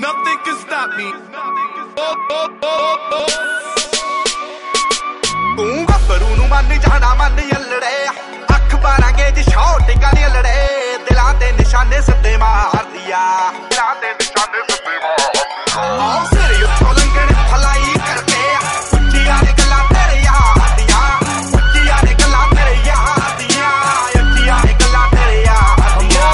Nothing can stop me. ਤੂੰ ਗੱਭਰੂ ਨੂੰ ਮੰਨ ਜਾਣਾ ਮੰਨ ਯੱਲੜੇ ਅੱਖ ਬਾਰਾਂਗੇ ਜੀ ਸ਼ੌਟ ਗਾਲੀ ਯੱਲੜੇ ਦਿਲਾਂ ਤੇ ਨਿਸ਼ਾਨੇ ਸਿੱਧੇ ਮਾਰਦੀ ਆ ਦਿਲਾਂ ਤੇ ਨਿਸ਼ਾਨੇ ਸਿੱਧੇ ਮਾਰਦੀ ਸਿਰ ਉੱਤੋਂ ਲੰਘਣ ਫਲਾਈ ਕਰਦੇ ਉੱਚੀਆਂ ਨੇ ਗੱਲਾਂ ਤੇਰੇ ਯਾਰ ਦੀਆਂ ਉੱਚੀਆਂ ਨੇ ਗੱਲਾਂ ਤੇਰੇ ਯਾਰ ਦੀਆਂ ਉੱਚੀਆਂ ਨੇ ਗੱਲਾਂ ਤੇਰੇ ਯਾਰ ਦੀਆਂ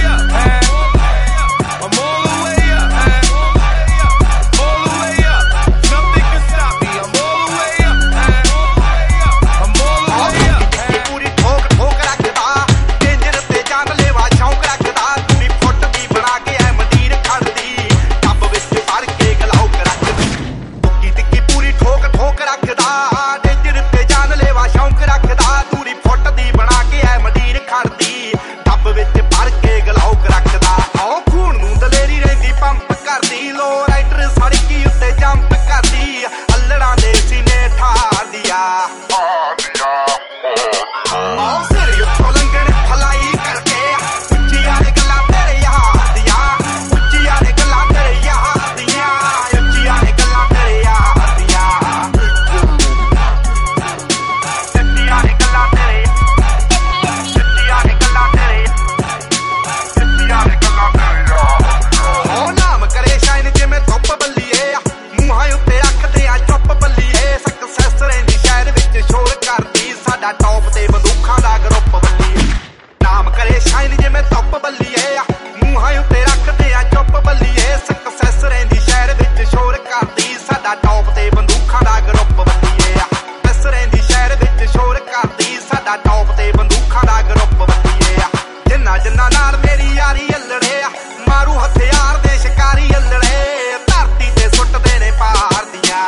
ਟੌਪ ਤੇ ਬੰਦੂਖਾਂ ਦਾ ਗਰੁੱਪ ਬੱਲੀਏ ਨਾਮ ਕਰੇ ਸ਼ਾਇਨ ਜਿਵੇਂ ਧੁੱਪ ਬੱਲੀਏ ਮੂੰਹਾਂ ਉੱਤੇ ਰੱਖਦੇ ਆ ਚੁੱਪ ਬੱਲੀਏ ਸਕਸੈਸ ਰਹਿੰਦੀ ਸ਼ਹਿਰ ਵਿੱਚ ਸ਼ੋਰ ਕਰਦੀ ਸਾਡਾ ਟੌਪ ਤੇ ਬੰਦੂਖਾਂ ਦਾ ਗਰੁੱਪ ਬੱਲੀਏ ਸਕਸੈਸ ਰਹਿੰਦੀ ਸ਼ਹਿਰ ਵਿੱਚ ਸ਼ੋਰ ਕਰਦੀ ਸਾਡਾ ਟੌਪ ਤੇ ਬੰਦੂਖਾਂ ਦਾ ਗਰੁੱਪ ਬੱਲੀਏ ਜਿੰਨਾ ਜਿੰਨਾ ਨਾਲ ਮੇਰੀ ਯਾਰੀ ਅੱਲੜੇ ਮਾਰੂ ਹਥਿਆਰ ਦੇ ਸ਼ਿਕਾਰੀ ਅੱਲੜੇ ਧਰਤੀ ਤੇ ਸੁੱਟਦੇ ਨੇ ਪਾਰ ਦੀਆਂ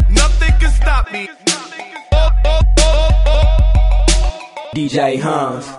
DJ Hans.